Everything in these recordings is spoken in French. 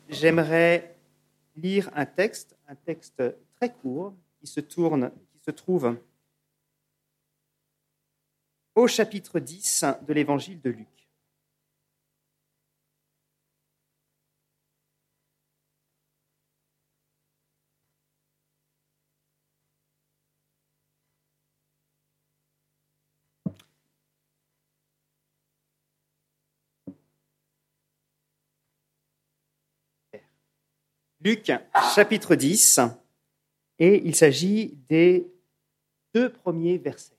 j'aimerais lire un texte très court qui se trouve au chapitre 10 de l'évangile de Luc. Luc, chapitre 10, et il s'agit des 2 premiers versets.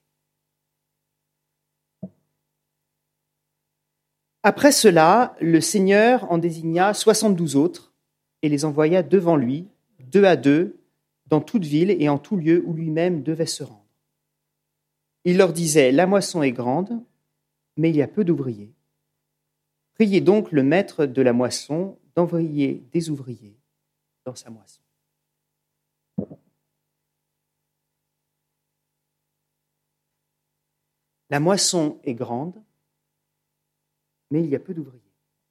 Après cela, le Seigneur en désigna 72 autres et les envoya devant lui, 2 à 2, dans toute ville et en tout lieu où lui-même devait se rendre. Il leur disait, « La moisson est grande, mais il y a peu d'ouvriers. Priez donc le maître de la moisson d'envoyer des ouvriers dans sa moisson. » La moisson est grande, mais il y a peu d'ouvriers.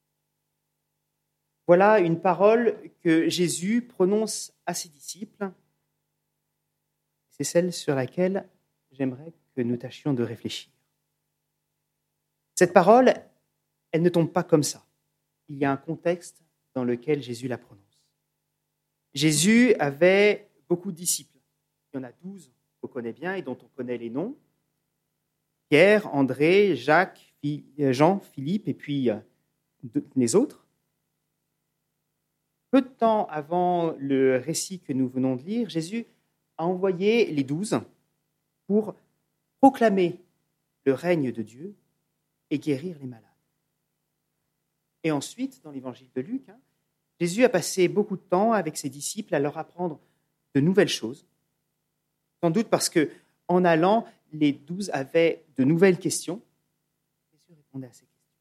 Voilà une parole que Jésus prononce à ses disciples. C'est celle sur laquelle j'aimerais que nous tâchions de réfléchir. Cette parole, elle ne tombe pas comme ça. Il y a un contexte dans lequel Jésus la prononce. Jésus avait beaucoup de disciples. Il y en a 12 qu'on connaît bien et dont on connaît les noms. Pierre, André, Jacques, Jean, Philippe et puis les autres. Peu de temps avant le récit que nous venons de lire, Jésus a envoyé les 12 pour proclamer le règne de Dieu et guérir les malades. Et ensuite, dans l'évangile de Luc, Jésus a passé beaucoup de temps avec ses disciples à leur apprendre de nouvelles choses, sans doute parce que, en allant, les 12 avaient de nouvelles questions. Jésus répondait à ces questions.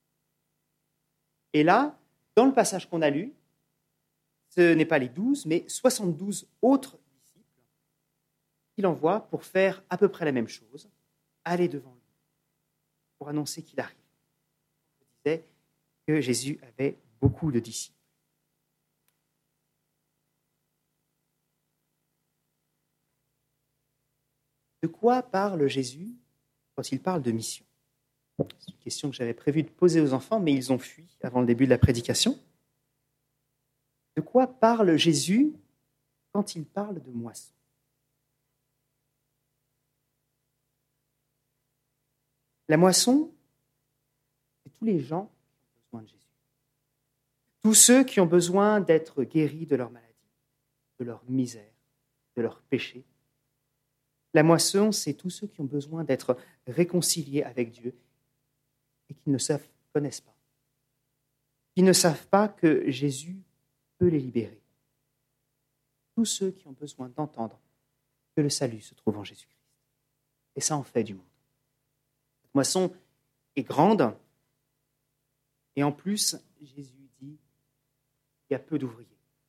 Et là, dans le passage qu'on a lu, ce n'est pas les 12, mais 72 autres disciples qu'il envoie pour faire à peu près la même chose, aller devant lui, pour annoncer qu'il arrive. Je disais que Jésus avait beaucoup de disciples. De quoi parle Jésus quand il parle de mission ? C'est une question que j'avais prévu de poser aux enfants, mais ils ont fui avant le début de la prédication. De quoi parle Jésus quand il parle de moisson ? La moisson, c'est tous les gens qui ont besoin de Jésus. Tous ceux qui ont besoin d'être guéris de leur maladie, de leur misère, de leur péché. La moisson, c'est tous ceux qui ont besoin d'être réconciliés avec Dieu et qui ne connaissent pas. Qui ne savent pas que Jésus peut les libérer. Tous ceux qui ont besoin d'entendre que le salut se trouve en Jésus-Christ. Et ça en fait du monde. Cette moisson est grande et en plus, Jésus dit qu'il y a peu d'ouvriers.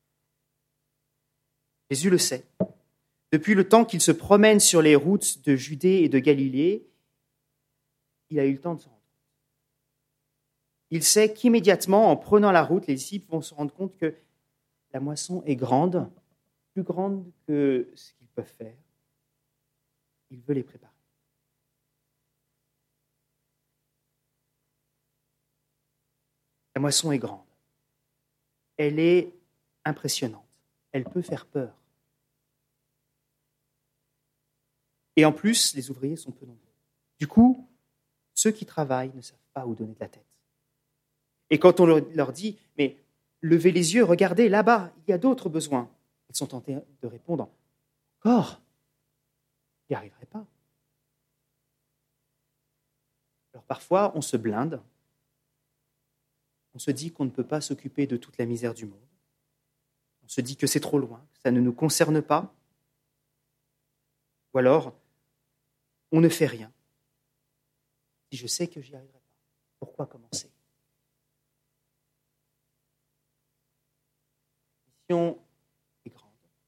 Jésus le sait. Depuis le temps qu'il se promène sur les routes de Judée et de Galilée, il a eu le temps de se rendre compte. Il sait qu'immédiatement, en prenant la route, les disciples vont se rendre compte que la moisson est grande, plus grande que ce qu'ils peuvent faire. Il veut les préparer. La moisson est grande. Elle est impressionnante. Elle peut faire peur. Et en plus, les ouvriers sont peu nombreux. Du coup, ceux qui travaillent ne savent pas où donner de la tête. Et quand on leur dit « mais levez les yeux, regardez là-bas, il y a d'autres besoins », ils sont tentés de répondre « encore, il n'y arriverait pas ». Alors parfois, on se blinde, on se dit qu'on ne peut pas s'occuper de toute la misère du monde, on se dit que c'est trop loin, que ça ne nous concerne pas, ou alors on ne fait rien. Si je sais que j'y arriverai pas, pourquoi commencer ? La mission est grande.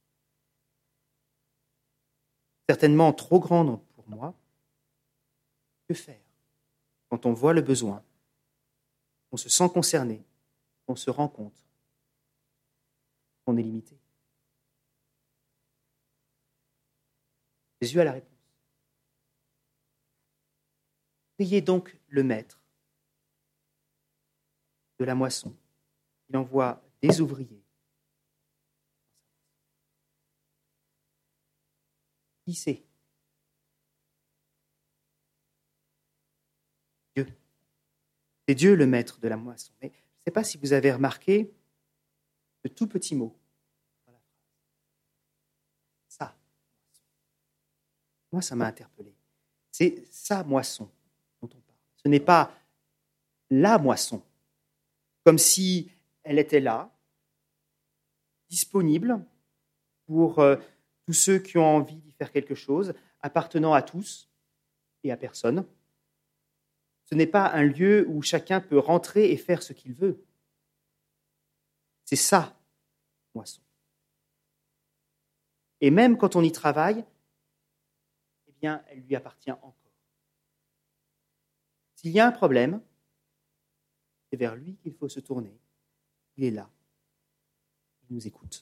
Certainement trop grande pour moi. Que faire quand on voit le besoin, on se sent concerné, on se rend compte qu'on est limité. Jésus a la réponse. Priez donc le maître de la moisson. Il envoie des ouvriers. Qui c'est? Dieu. C'est Dieu le maître de la moisson. Mais je ne sais pas si vous avez remarqué ce tout petit mot dans la phrase. Ça. Moi, ça m'a interpellé. C'est sa moisson dont on parle. Ce n'est pas la moisson, comme si elle était là, disponible pour tous ceux qui ont envie d'y faire quelque chose, appartenant à tous et à personne. Ce n'est pas un lieu où chacun peut rentrer et faire ce qu'il veut. C'est sa moisson. Et même quand on y travaille, eh bien, elle lui appartient encore. S'il y a un problème, c'est vers lui qu'il faut se tourner. Il est là. Il nous écoute.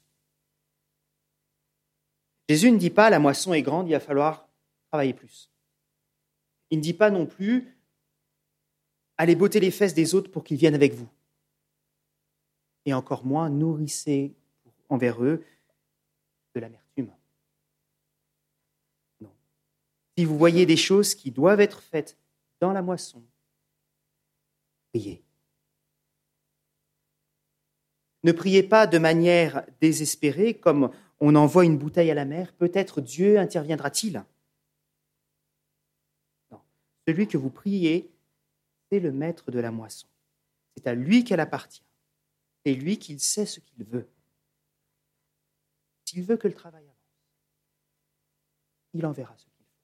Jésus ne dit pas « la moisson est grande, il va falloir travailler plus ». Il ne dit pas non plus « allez botter les fesses des autres pour qu'ils viennent avec vous ». Et encore moins « nourrissez envers eux de l'amertume ». Non. Si vous voyez des choses qui doivent être faites dans la moisson, priez. Ne priez pas de manière désespérée, comme on envoie une bouteille à la mer. Peut-être Dieu interviendra-t-il. Non. Celui que vous priez, c'est le maître de la moisson. C'est à lui qu'elle appartient. C'est lui qui sait ce qu'il veut. S'il veut que le travail avance, il enverra ce qu'il faut.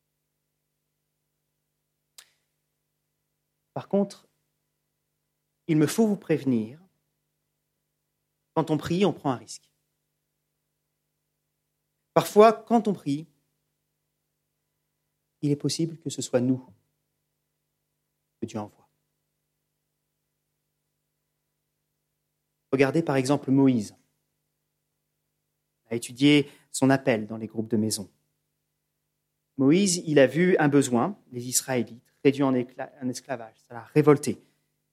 Par contre, il me faut vous prévenir, quand on prie, on prend un risque. Parfois, quand on prie, il est possible que ce soit nous que Dieu envoie. Regardez par exemple Moïse. On a étudié son appel dans les groupes de maison. Moïse, il a vu un besoin, les Israélites, réduits en esclavage. Ça l'a révolté.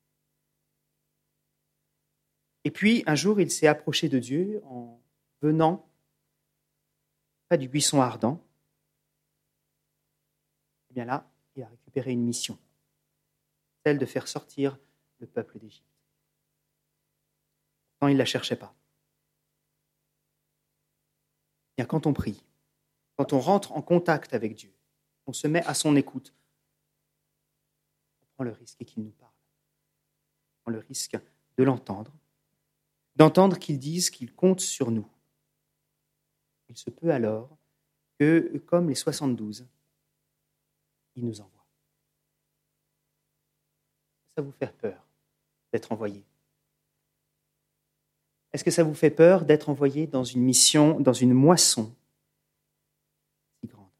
Et puis, un jour, il s'est approché de Dieu en venant près du buisson ardent. Et bien là, il a récupéré une mission, celle de faire sortir le peuple d'Égypte. Pourtant, il ne la cherchait pas. Bien, quand on prie, quand on rentre en contact avec Dieu, on se met à son écoute, on prend le risque qu'il nous parle. On prend le risque de l'entendre, d'entendre qu'il dise qu'il compte sur nous. Il se peut alors que, comme les 72, il nous envoie. Ça vous fait peur d'être envoyé? Est-ce que ça vous fait peur d'être envoyé dans une mission, dans une moisson si grande?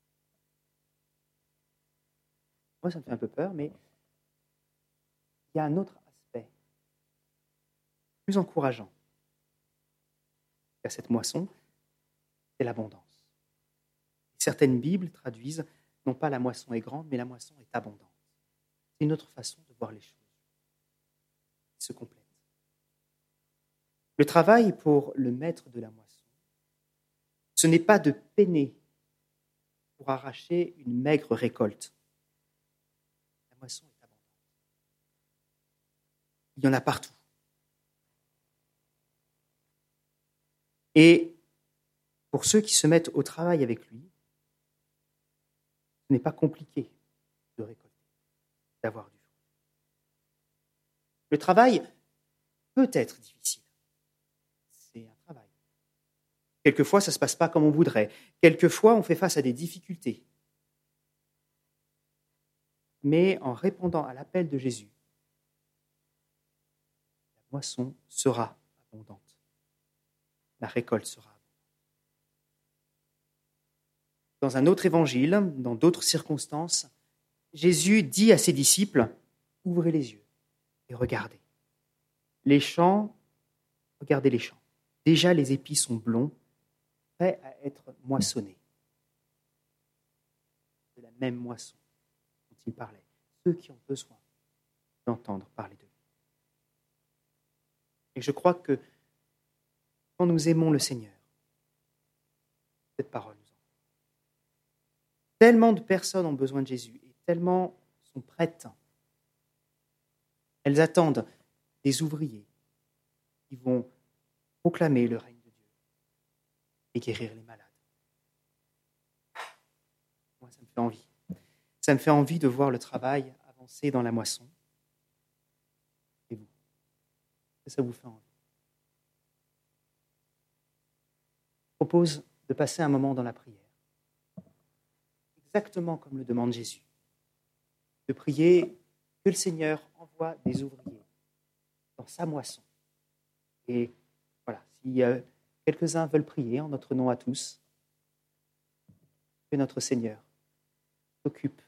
Moi, ça me fait un peu peur, mais il y a un autre aspect plus encourageant à cette moisson, c'est l'abondance. Certaines Bibles traduisent non pas la moisson est grande, mais la moisson est abondante. C'est une autre façon de voir les choses qui se complètent. Le travail pour le maître de la moisson, ce n'est pas de peiner pour arracher une maigre récolte. La moisson est abondante. Il y en a partout. Et pour ceux qui se mettent au travail avec lui, ce n'est pas compliqué de récolter, d'avoir du fruit. Le travail peut être difficile. C'est un travail. Quelquefois, ça ne se passe pas comme on voudrait. Quelquefois, on fait face à des difficultés. Mais en répondant à l'appel de Jésus, la moisson sera abondante. La récolte sera abondante. Dans un autre évangile, dans d'autres circonstances, Jésus dit à ses disciples, « Ouvrez les yeux et regardez. Les champs, regardez les champs, déjà les épis sont blonds, prêts à être moissonnés. De la même moisson dont il parlait. Ceux qui ont besoin d'entendre parler de lui. Et je crois que quand nous aimons le Seigneur, cette parole nous en. Tellement de personnes ont besoin de Jésus et tellement sont prêtes. Elles attendent des ouvriers qui vont proclamer le règne de Dieu et guérir les malades. Moi, ça me fait envie. Ça me fait envie de voir le travail avancer dans la moisson. Et vous, est-ce que ça vous fait envie? Je propose de passer un moment dans la prière, exactement comme le demande Jésus, de prier que le Seigneur envoie des ouvriers dans sa moisson. Et voilà, si quelques-uns veulent prier en notre nom à tous, que notre Seigneur s'occupe